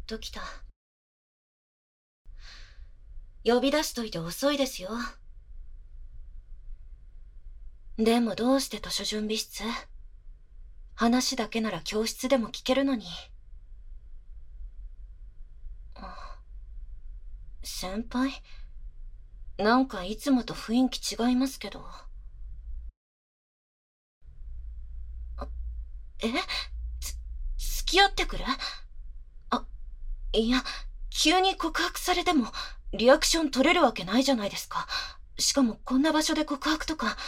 ときた。呼び出しといて遅いですよ。でもどうして図書準備室？話だけなら教室でも聞けるのに。先輩？なんかいつもと雰囲気違いますけど。え？付き合ってくれ？あ、いや、急に告白されても、リアクション取れるわけないじゃないですか。しかもこんな場所で告白とか。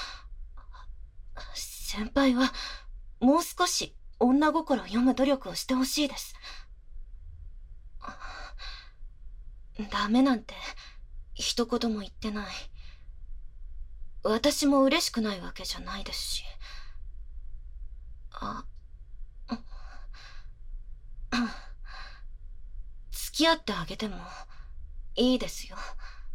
先輩は、もう少し女心を読む努力をしてほしいです。ダメなんて、一言も言ってない。私も嬉しくないわけじゃないですし。付き合ってあげてもいいですよ。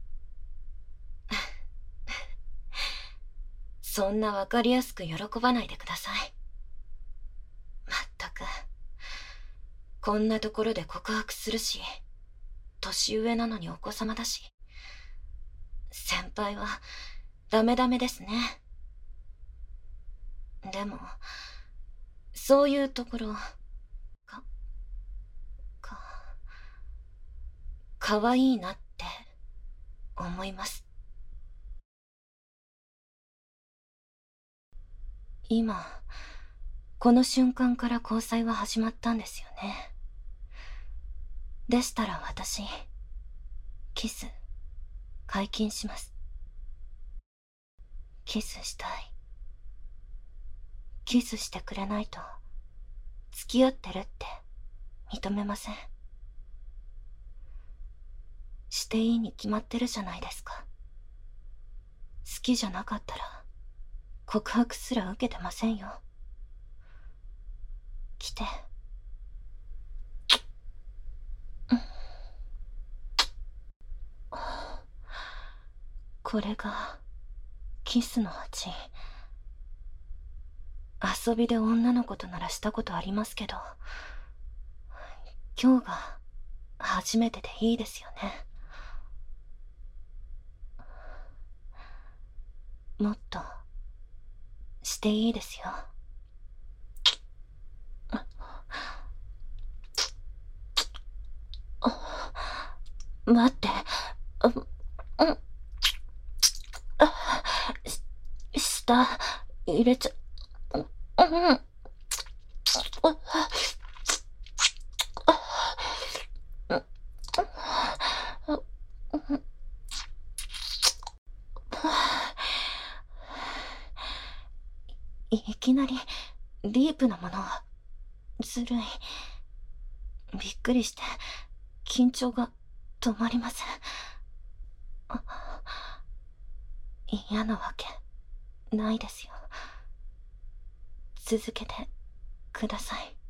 そんなわかりやすく喜ばないでください。まったく、こんなところで告白するし、年上なのにお子様だし。先輩はダメダメですね。でも、そういうところ、かわいいなって思います。今、この瞬間から交際は始まったんですよね。でしたら私、キス、解禁します。キスしたい。キスしてくれないと、付き合ってるって認めません。していいに決まってるじゃないですか。好きじゃなかったら、告白すら受けてませんよ。来て。これが、キスの味。遊びで女の子とならしたことありますけど、今日が初めてでいいですよね。もっとしていいですよ。待って。舌入れちゃいきなりディープなものはずるい。びっくりして緊張が止まりません。嫌なわけないですよ。続けてください。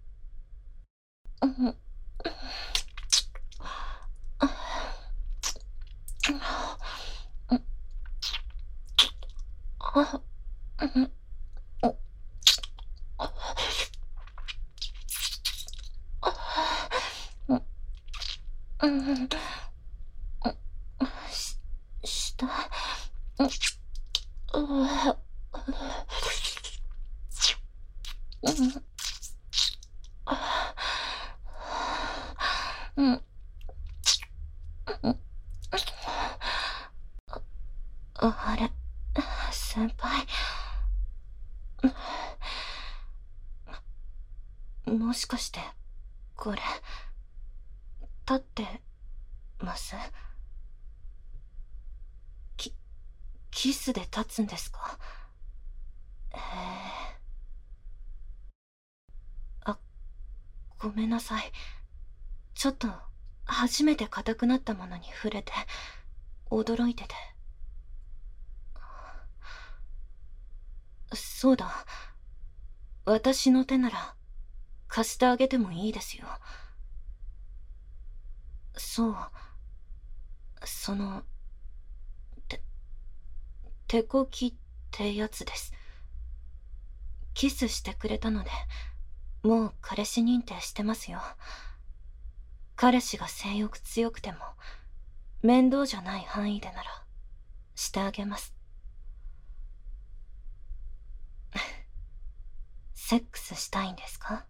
下あれ、先輩。もしかして、これ、立ってます？キスで立つんですか？へえ。あ、ごめんなさい。ちょっと、初めて硬くなったものに触れて、驚いてて。そうだ。私の手なら、貸してあげてもいいですよ。そう。その、て、手こきってやつです。キスしてくれたので、もう彼氏認定してますよ。 彼氏が性欲強くても面倒じゃない範囲でならしてあげます。セックスしたいんですか？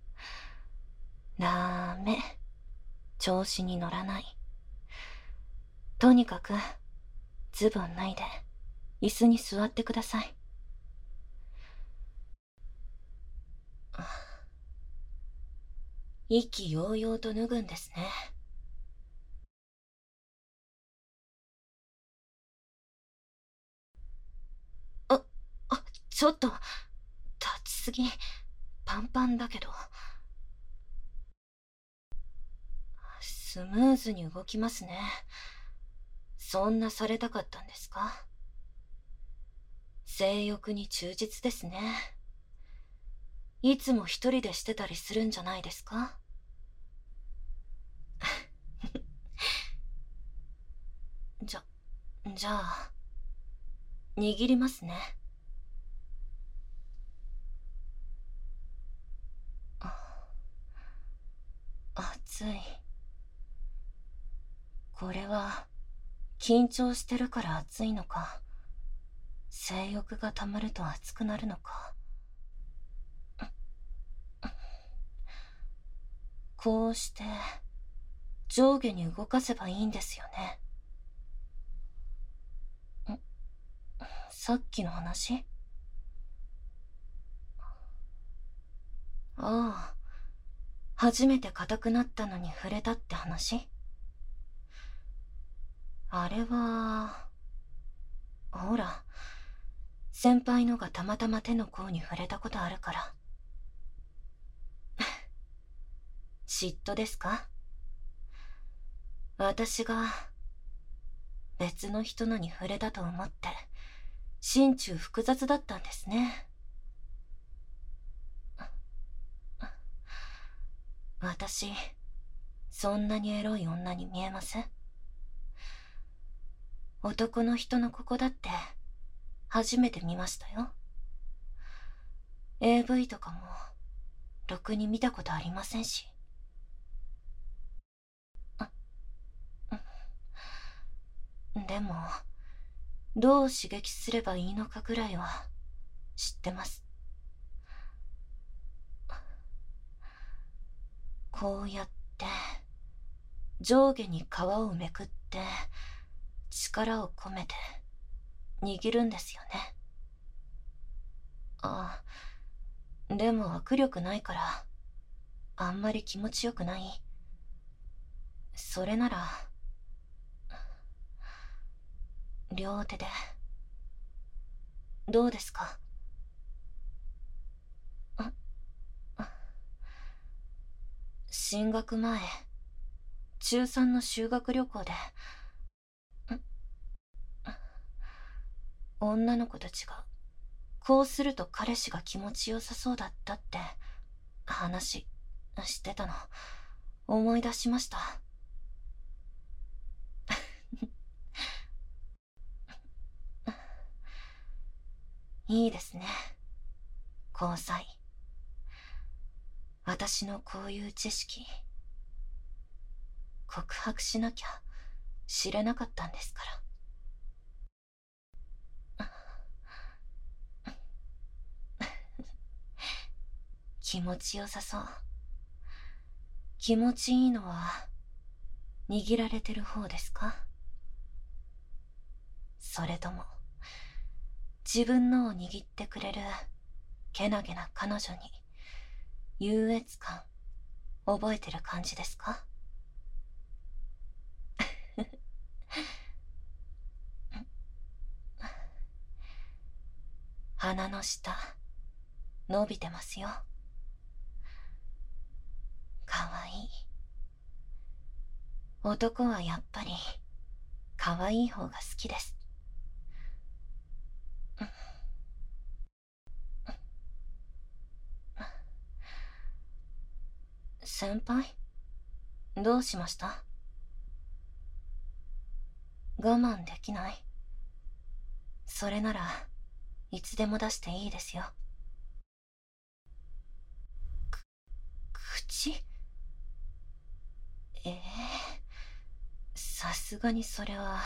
ダメ。調子に乗らない。とにかくズボン脱いで椅子に座ってください。意気揚々と脱ぐんですね。ちょっと立ちすぎ。パンパンだけど。スムーズに動きますね。そんなされたかったんですか？性欲に忠実ですね。いつも一人でしてたりするんじゃないですか？じゃあ、握りますね。熱い。これは、緊張してるから熱いのか、性欲がたまると熱くなるのか。こうして、上下に動かせばいいんですよね。さっきの話？ああ、初めて硬くなったのに触れたって話？あれは、ほら、先輩のがたまたま手の甲に触れたことあるから。嫉妬ですか？私が別の人のに触れたと思って心中複雑だったんですね。私、そんなにエロい女に見えません？男の人のここだって初めて見ましたよ。AV とかもろくに見たことありませんし。でも、どう刺激すればいいのかぐらいは知ってます。こうやって上下に皮をめくって力を込めて握るんですよね。でも握力ないからあんまり気持ちよくない。それなら両手でどうですか？進学前、中3の修学旅行で女の子たちがこうすると彼氏が気持ちよさそうだったって話してたの思い出しました。いいですね、交際。私のこういう知識、告白しなきゃ知れなかったんですから。気持ちよさそう。気持ちいいのは握られてる方ですか？それとも自分のを握ってくれるけなげな彼女に優越感覚えてる感じですか？鼻の下伸びてますよ。かわいい。男はやっぱりかわいい方が好きです。先輩、どうしました？我慢できない？それならいつでも出していいですよ。口？ すがにそれは。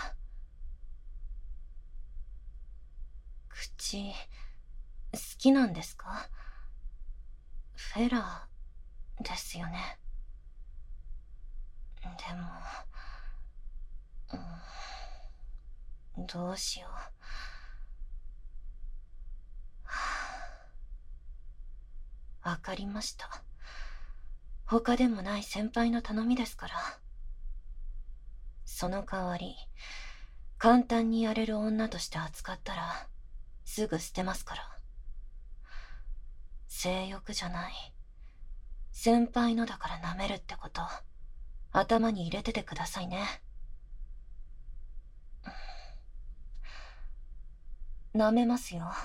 口、好きなんですか？フェラーですよね。でも、どうしよう。わかりました。他でもない先輩の頼みですから。その代わり、簡単にやれる女として扱ったら、すぐ捨てますから。性欲じゃない。先輩のだから舐めるってこと、頭に入れててくださいね。舐めますよ。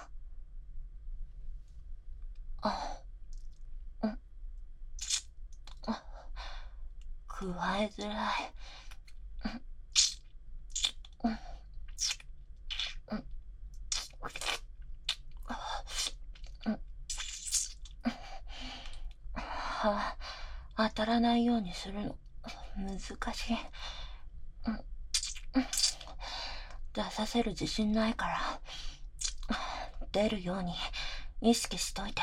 くわえづらい。当たらないようにするの難しい。出させる自信ないから出るように意識しといて。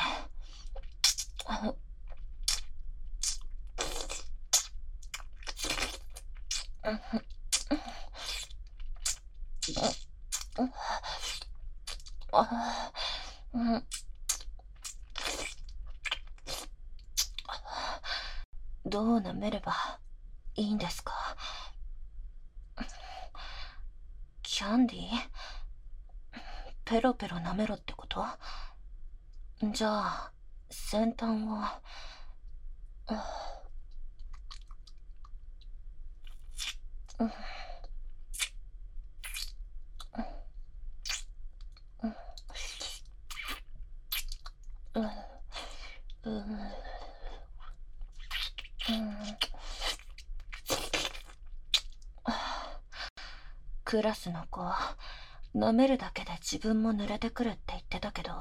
どう舐めればいいんですか？キャンディー？ペロペロ舐めろってこと？じゃあ先端を。クラスの子、舐めるだけで自分も濡れてくるって言ってたけど、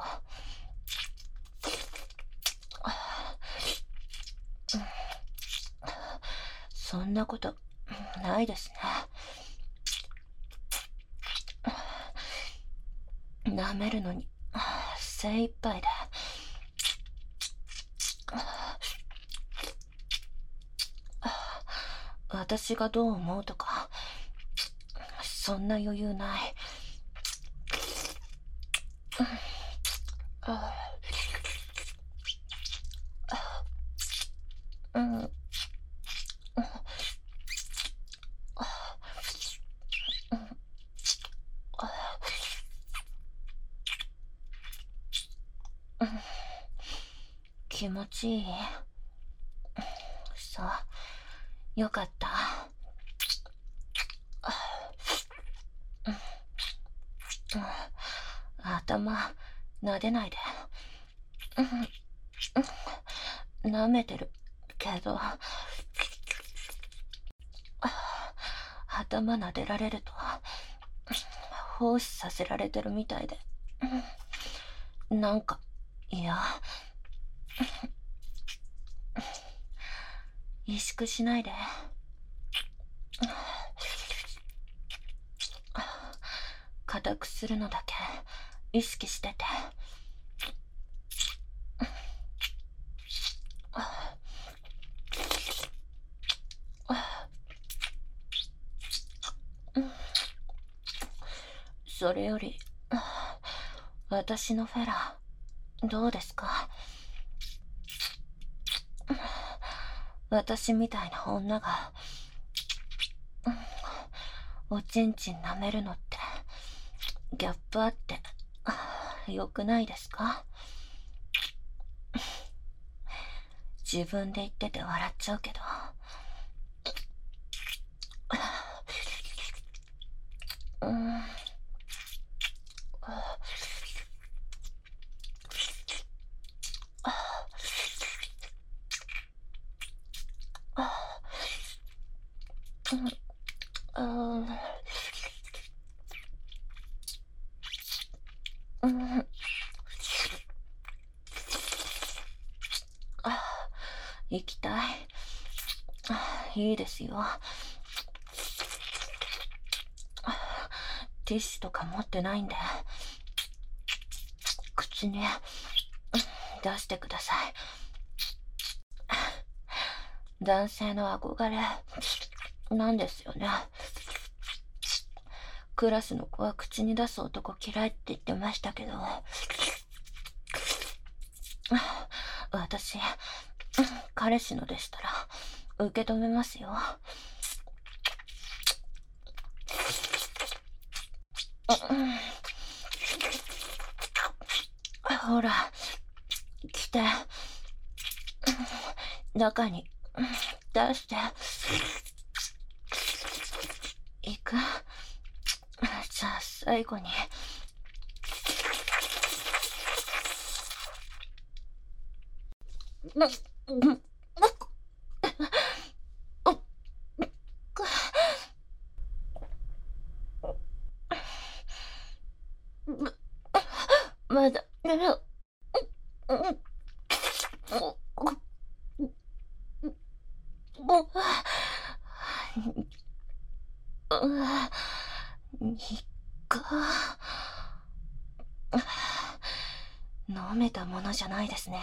そんなことないですね。舐めるのに精一杯で。私がどう思うとか、そんな余裕ない。気持ちいい？そう、よかった。頭撫でないで。舐めてるけど、頭撫でられると奉仕させられてるみたいで、なんか嫌。萎縮しないで。固くするのだけ意識してて。それより、私のフェラー、どうですか？私みたいな女が、おちんちん舐めるのって、ギャップあって、良くないですか？自分で言ってて笑っちゃうけど。行きたい。いいですよ。 ティッシュとか持ってないんで、口に出してください。男性の憧れなんですよね。クラスの子は口に出す男嫌いって言ってましたけど、私、彼氏のでしたら受け止めますよ。ほら、来て。中に出して。行く。じゃあ最後に。まだ、飲めたものじゃないですね。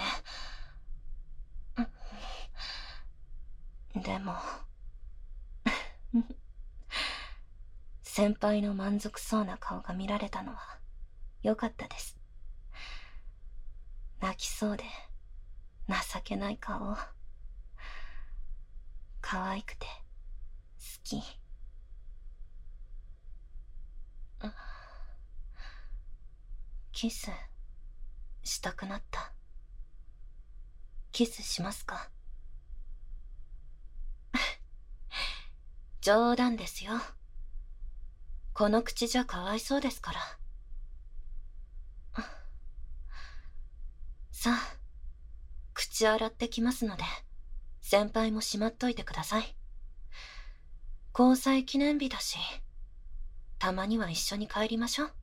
でも先輩の満足そうな顔が見られたのは良かったです。泣きそうで情けない顔、可愛くて好き。キスしたくなった。キスしますか？冗談ですよ。この口じゃかわいそうですから。さあ、口洗ってきますので、先輩もしまっといてください。交際記念日だし、たまには一緒に帰りましょう。